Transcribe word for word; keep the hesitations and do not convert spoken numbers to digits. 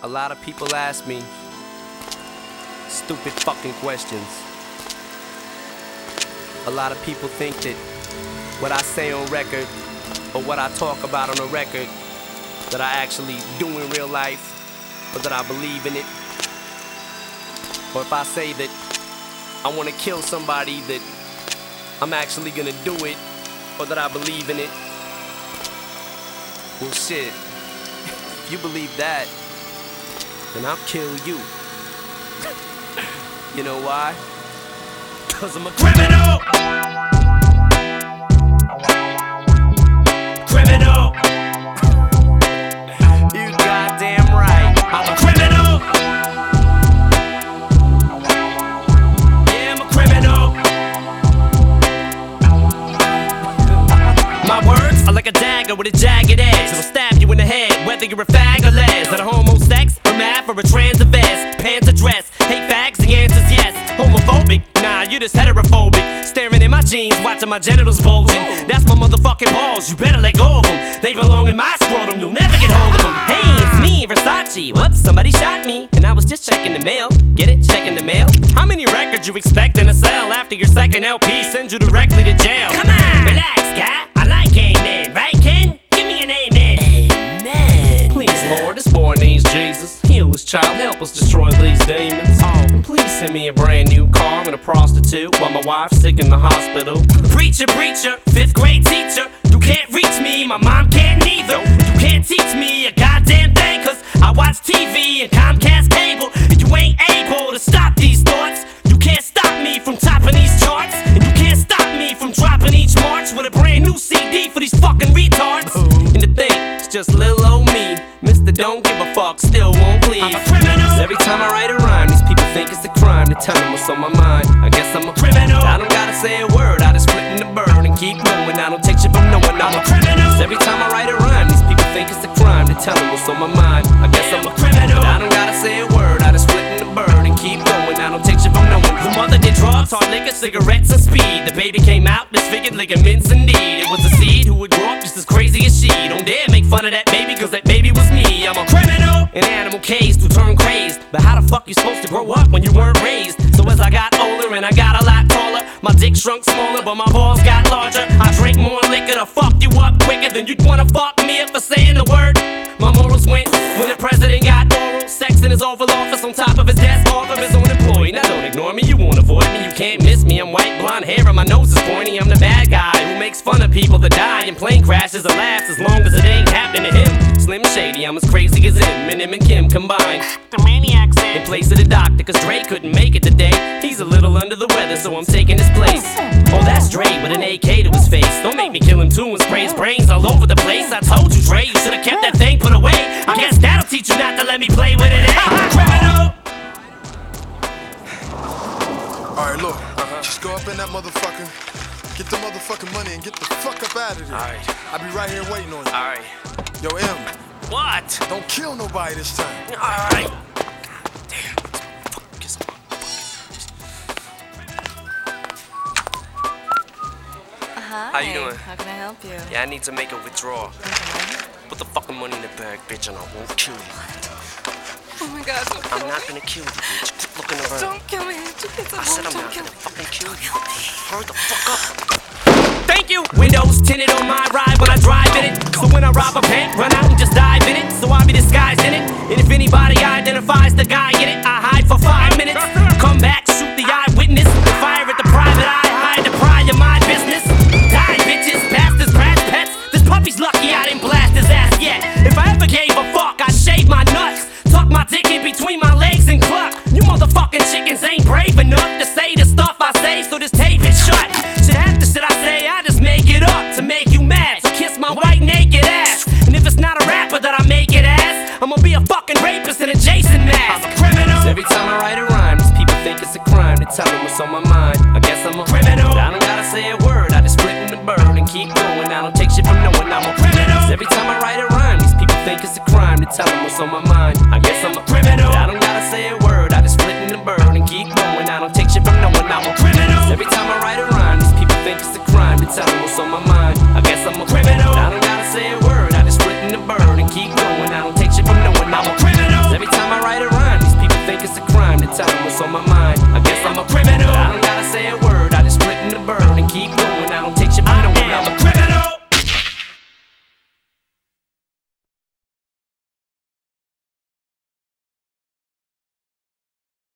A lot of people ask me stupid fucking questions. A lot of people think that what I say on record or what I talk about on a record that I actually do in real life, or that I believe in it. Or if I say that I want to kill somebody, that I'm actually gonna do it, or that I believe in it. Well, shit, if you believe that, then I'll kill you. You know why? Cause I'm a criminal! Criminal! You goddamn right, I'm a criminal! Yeah, I'm a criminal! My words are like a dagger with a jagged edge. It'll stab you in the head, whether you're a fag or les. That a homo sex, or math, or a trans or vest. Pants or dress, hate fags, the answer's yes. Homophobic, nah, you just heterophobic. Staring in my jeans, watching my genitals bulging. That's my motherfucking balls, you better let go of them. They belong in my scrotum, you'll never get hold of them. Hey, it's me, Versace. Whoops, somebody shot me, and I was just checking the mail. Get it? Checking the mail? How many records you expecting to sell after your second L P sends you directly to jail? Come on, relax, guy. I like amen, right, Ken? Give me an amen. Amen. Please, Lord, this boy needs Jesus. Heal his child, help us destroy these demons. Oh, and please send me a brand new car and a prostitute while my wife's sick in the hospital. Preacher, preacher, fifth grade teacher. You can't reach me, my mom can't neither. You can't teach me a goddamn thing, cause I watch T V and Comcast cable. And you ain't able to stop these thoughts. You can't stop me from topping these charts. And you can't stop me from dropping each March with a brand new C D for these fucking retards. And the thing, it's just little old me, Mister Don't Give a Fuck, still won't please. I'm a criminal. Every time I write a rhyme, these people think it's a crime to tell them what's on my mind. I guess I'm a criminal. I don't gotta say a word, I just split in the bird and keep going. I don't take shit from no one, I'm a criminal. Every time I write a rhyme, these people think it's a crime to tell them what's on my mind. I guess I'm a criminal. I don't gotta say a word, I just split in the bird and keep going. I don't take shit from no one. The mother did drugs, hard liquor, cigarettes, and speed. The baby came out disfigured, ligaments indeed. It was a seed who would grow up just as crazy as she. Don't dare make fun of that baby, cause that baby was me. I'm a criminal, an animal caged to turn crazed. But how the fuck you supposed to grow up when you weren't raised? So as I got older and I got a lot taller, my dick shrunk smaller, but my balls got larger. I drink more liquor to fuck you up quicker than you'd wanna fuck me up for saying the word. My morals went when the president got oral sex in his Oval Office on top of his desk off of his own employee. Now don't ignore me, you won't avoid me, you can't miss me. I'm white, blonde hair, and my nose is pointy. I'm the bad guy who makes fun of people that die in plane crashes or laughs as long as it ain't happening to him. Slim Shady, I'm as crazy as him, and him and Kim combined. The maniac's in place of the doctor, cause Dre couldn't make it today. He's a little under the weather, so I'm taking his place. Oh, that's Dre with an A K to his face. Don't make me kill him too and spray his brains all over the place. I told you, Dre, you should've kept that thing put away. I guess that'll teach you not to let me play with it. Hey, criminal! Alright, look, uh-huh. Just go up in that motherfucker, get the motherfucking money, and get the fuck up out of there. Alright. I'll be right here waiting on you. Alright. Yo, M. What? Don't kill nobody this time. Alright. Hi. How you doing? How can I help you? Yeah, I need to make a withdrawal. Okay. Put the fucking money in the bag, bitch, and I won't kill you. Oh my God, don't kill I'm not me. gonna kill you, bitch. Quit looking around. Don't kill me. It's a I said I'm don't not kill gonna me. fucking kill you. Hurry the fuck up. Thank you! Windows tinted on my ride when I drive in it. So when I rob a bank, run out and just dive in it. So I'll be disguised in it. And if anybody identifies the guy in it, I hide for five minutes. Come back, shoot the eyewitness. Fire at the private eye, hide the pry of my business. Die, bitches, bastards, brats, pets. This puppy's lucky I didn't blast his ass yet. If I ever gave a fuck, I'd shave my nuts. Tuck my dick in between my legs and cluck. You motherfucking chickens ain't brave enough to say the stuff I say, so this tape is shut. Shit half the shit I say, I just make it up to make you mad. So kiss my white naked ass. And if it's not a rapper that I make it as, I'ma be a fucking rapist in a Jason mask. I'm a criminal. Every time I write a rhyme, these people think it's a crime to tell them what's on my mind. I guess I'm a criminal. I don't gotta say a word, I just split in the bird and keep going. I don't take shit from no one, I'm a criminal. Every time I write a rhyme, these people think it's a crime to tell them what's on my mind. I guess I'm a criminal. I don't gotta say a word, I just split in the bird and keep going. I don't take shit from no one, I'm a criminal. Every time I write a rhyme, these people think it's a crime to tell them what's on my mind. I guess I'm a criminal. I don't gotta say a word, I just split in the bird and keep going. I don't take shit from no one, I'm a criminal. Every time tell them what's on my mind. I guess I'm a criminal. I don't gotta say a word, I just split in the bird and keep going. I don't